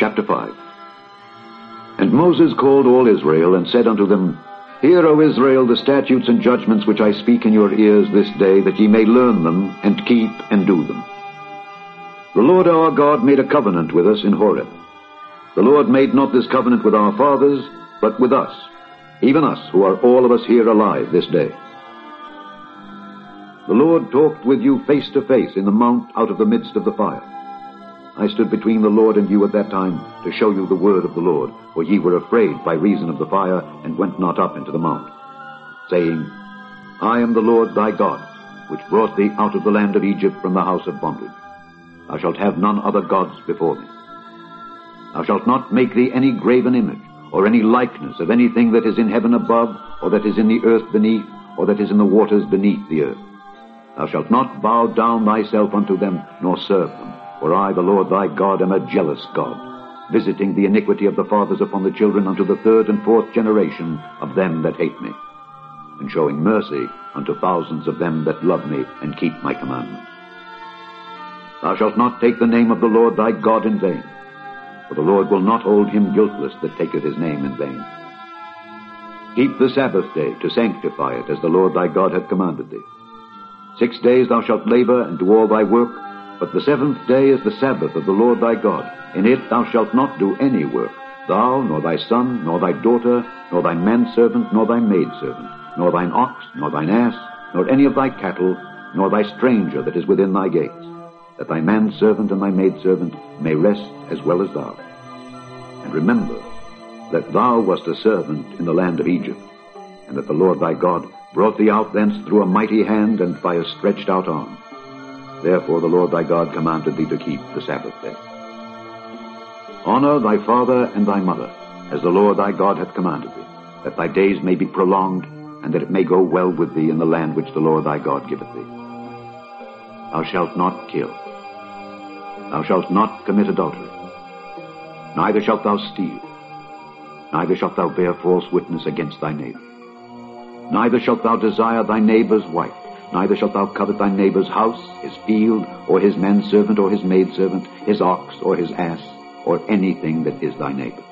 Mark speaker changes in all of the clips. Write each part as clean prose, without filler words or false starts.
Speaker 1: Chapter 5. And Moses called all Israel, and said unto them, Hear, O Israel, the statutes and judgments which I speak in your ears this day, that ye may learn them, and keep and do them. The Lord our God made a covenant with us in Horeb. The Lord made not this covenant with our fathers, but with us, even us, who are all of us here alive this day. The Lord talked with you face to face in the mount out of the midst of the fire. I stood between the Lord and you at that time to show you the word of the Lord, for ye were afraid by reason of the fire, and went not up into the mount, saying, I am the Lord thy God, which brought thee out of the land of Egypt from the house of bondage. Thou shalt have none other gods before thee. Thou shalt not make thee any graven image, or any likeness of anything that is in heaven above, or that is in the earth beneath, or that is in the waters beneath the earth. Thou shalt not bow down thyself unto them, nor serve them. For I, the Lord thy God, am a jealous God, visiting the iniquity of the fathers upon the children unto the third and fourth generation of them that hate me, and showing mercy unto thousands of them that love me and keep my commandments. Thou shalt not take the name of the Lord thy God in vain, for the Lord will not hold him guiltless that taketh his name in vain. Keep the Sabbath day to sanctify it, as the Lord thy God hath commanded thee. 6 days thou shalt labor and do all thy work, but the seventh day is the Sabbath of the Lord thy God. In it thou shalt not do any work, thou, nor thy son, nor thy daughter, nor thy manservant, nor thy maidservant, nor thine ox, nor thine ass, nor any of thy cattle, nor thy stranger that is within thy gates, that thy manservant and thy maidservant may rest as well as thou. And remember that thou wast a servant in the land of Egypt, and that the Lord thy God brought thee out thence through a mighty hand and by a stretched out arm. Therefore the Lord thy God commanded thee to keep the Sabbath day. Honor thy father and thy mother, as the Lord thy God hath commanded thee, that thy days may be prolonged, and that it may go well with thee in the land which the Lord thy God giveth thee. Thou shalt not kill. Thou shalt not commit adultery. Neither shalt thou steal. Neither shalt thou bear false witness against thy neighbor. Neither shalt thou desire thy neighbor's wife. Neither shalt thou covet thy neighbor's house, his field, or his manservant, or his maidservant, his ox, or his ass, or anything that is thy neighbor.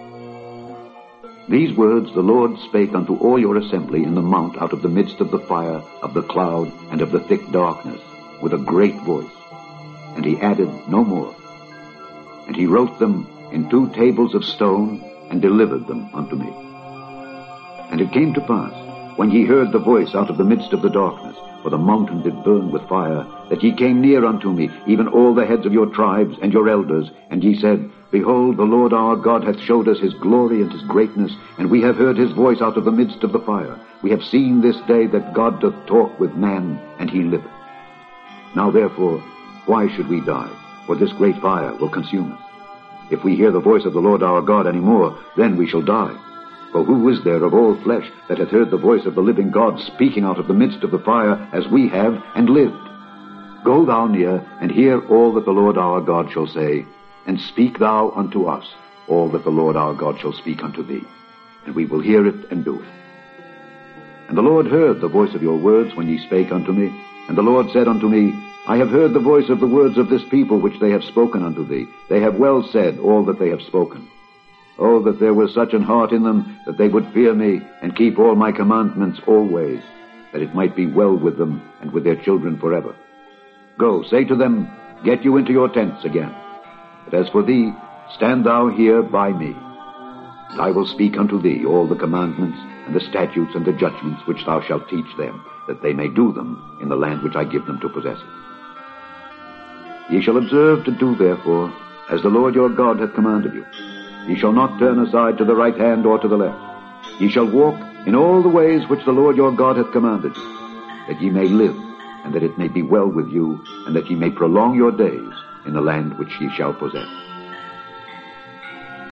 Speaker 1: These words the Lord spake unto all your assembly in the mount out of the midst of the fire, of the cloud, and of the thick darkness, with a great voice. And he added no more. And he wrote them in 2 tables of stone, and delivered them unto me. And it came to pass, when ye heard the voice out of the midst of the darkness, for the mountain did burn with fire, that ye came near unto me, even all the heads of your tribes and your elders, and ye said, Behold, the Lord our God hath showed us his glory and his greatness, and we have heard his voice out of the midst of the fire. We have seen this day that God doth talk with man, and he liveth. Now therefore, why should we die? For this great fire will consume us. If we hear the voice of the Lord our God any more, then we shall die. For who is there of all flesh that hath heard the voice of the living God speaking out of the midst of the fire, as we have, and lived? Go thou near, and hear all that the Lord our God shall say, and speak thou unto us all that the Lord our God shall speak unto thee, and we will hear it and do it. And the Lord heard the voice of your words when ye spake unto me, and the Lord said unto me, I have heard the voice of the words of this people which they have spoken unto thee. They have well said all that they have spoken. Oh, that there was such an heart in them, that they would fear me, and keep all my commandments always, that it might be well with them, and with their children forever. Go, say to them, Get you into your tents again. But as for thee, stand thou here by me. And I will speak unto thee all the commandments, and the statutes, and the judgments which thou shalt teach them, that they may do them in the land which I give them to possess it. Ye shall observe to do therefore, as the Lord your God hath commanded you. Ye shall not turn aside to the right hand or to the left. Ye shall walk in all the ways which the Lord your God hath commanded you, that ye may live, and that it may be well with you, and that ye may prolong your days in the land which ye shall possess.